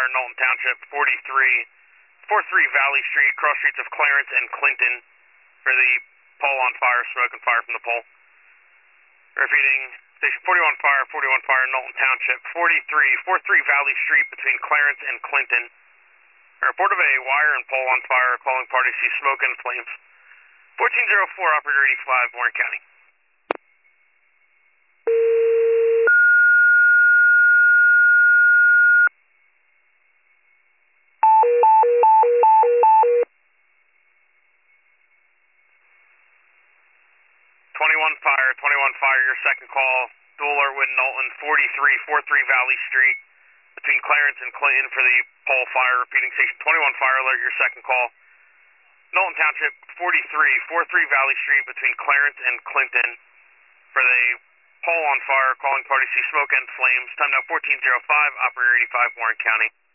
fire, Knowlton Township, 43 Valley Street, cross streets of Clarence and Clinton for the pole on fire, smoke and fire from the pole. Repeating, station 41 fire, Knowlton Township, 43 Valley Street between Clarence and Clinton. A report of a wire and pole on fire, calling party, see smoke and flames. 1404, operator 85, Warren County. 21 fire, your second call. Dual alert with Knowlton, 43 Valley Street between Clarence and Clinton for the pole fire. Repeating, station 21 fire alert, your second call. Knowlton Township, 43 Valley Street between Clarence and Clinton for the pole on fire, calling party, see smoke and flames. Time now 1405, operator 85, Warren County.